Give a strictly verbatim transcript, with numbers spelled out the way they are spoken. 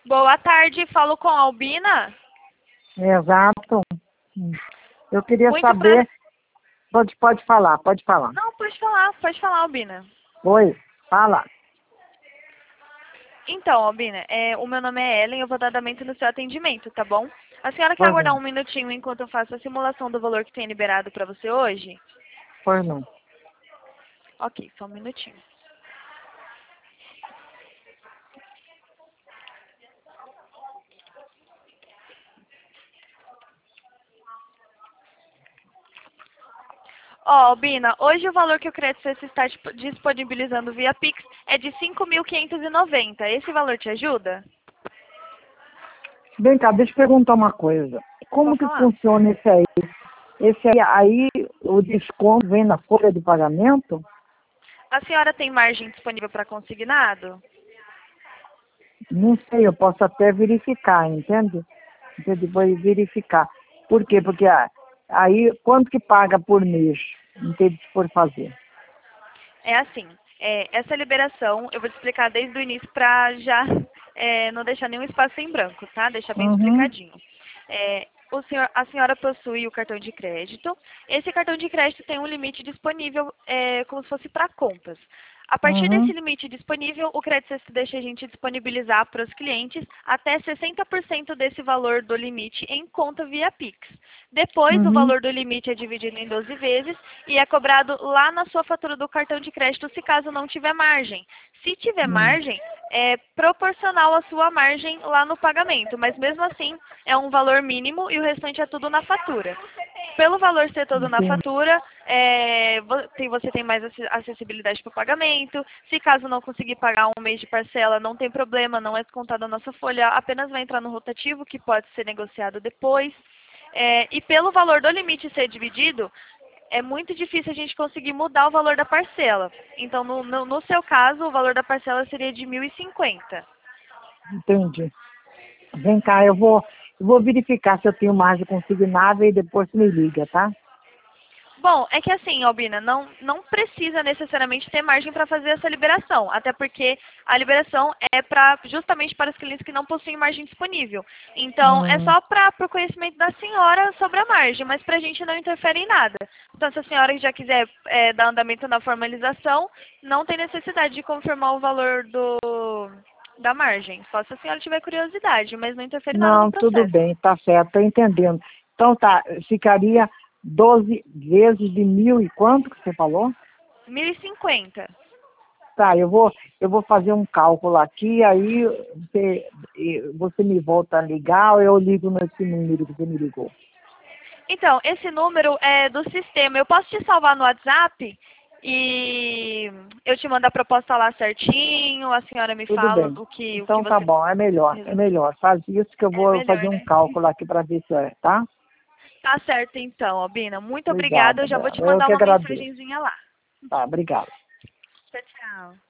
Boa tarde, falo com a Albina. Exato. Eu queria Muito saber... prazer. Pode, pode falar, pode falar. Não, pode falar, pode falar, Albina. Oi, fala. Então, Albina, é, o meu nome é Ellen, eu vou dar andamento no seu atendimento, tá bom? A senhora quer Pois aguardar não, um minutinho enquanto eu faço a simulação do valor que tem liberado para você hoje? pois não. Ok, só um minutinho. Ó, Albina, hoje o valor que o Credit Suisse está disp- disponibilizando via Pix é de cinco mil quinhentos e noventa. Esse valor te ajuda? Vem cá, deixa eu perguntar uma coisa. Como Pode que falar. funciona esse aí? Esse aí, aí, o desconto vem na folha de pagamento? A senhora tem margem disponível para consignado? Não sei, eu posso até verificar, entende? Você depois verificar. Por quê? Porque ah, aí, quanto que paga por mês? Entende, se for fazer. É assim, é, essa liberação, eu vou te explicar desde o início para já é, não deixar nenhum espaço em branco, tá? Deixar bem Uhum, explicadinho. É, o senhor, a senhora possui o cartão de crédito. Esse cartão de crédito tem um limite disponível é, como se fosse para contas. A partir desse uhum, limite disponível, o Credit Suisse deixa a gente disponibilizar para os clientes até sessenta por cento desse valor do limite em conta via Pix. Depois, o uhum, valor do limite é dividido em doze vezes e é cobrado lá na sua fatura do cartão de crédito, se caso não tiver margem. Se tiver uhum. margem, é proporcional à sua margem lá no pagamento, mas mesmo assim é um valor mínimo e o restante é tudo na fatura. Pelo valor ser todo na Entendi. fatura, é, vo- tem- você tem mais acess- acessibilidade para o pagamento. Se caso não conseguir pagar um mês de parcela, não tem problema, não é descontado a nossa folha, apenas vai entrar no rotativo, que pode ser negociado depois. É, e pelo valor do limite ser dividido, é muito difícil a gente conseguir mudar o valor da parcela. Então, no, no, no seu caso, o valor da parcela seria de mil e cinquenta. Entendi. Vem cá, eu vou, eu vou verificar se eu tenho margem consignável e depois você me liga, tá? Bom, é que assim, Albina, não, não precisa necessariamente ter margem para fazer essa liberação, até porque a liberação é pra, justamente para os clientes que não possuem margem disponível. Então, é Hum, só para o conhecimento da senhora sobre a margem, mas para a gente não interfere em nada. Então, se a senhora já quiser é, dar andamento na formalização, não tem necessidade de confirmar o valor do, da margem, só se a senhora tiver curiosidade, mas não interfere em nada no não, tudo processo. bem, tá certo, tô entendendo. Então tá, ficaria doze vezes de mil e quanto que você falou? mil e cinquenta. Tá, eu vou, eu vou fazer um cálculo aqui, aí você, eh, você me volta a ligar ou eu ligo nesse número que você me ligou. Então, esse número é do sistema. Eu posso te salvar no WhatsApp e eu te mando a proposta lá certinho, a senhora me Tudo fala bem. o que, o que Então tá você bom, é melhor, é resolveu. melhor. Faz isso que eu É vou melhor, fazer um né? cálculo aqui para ver se é, tá? Tá certo então, Albina. Muito obrigada. Obrigada, Eu já vou te eu mandar que uma agradeço. mensagenzinha lá. Tá, obrigado. Tchau, tchau.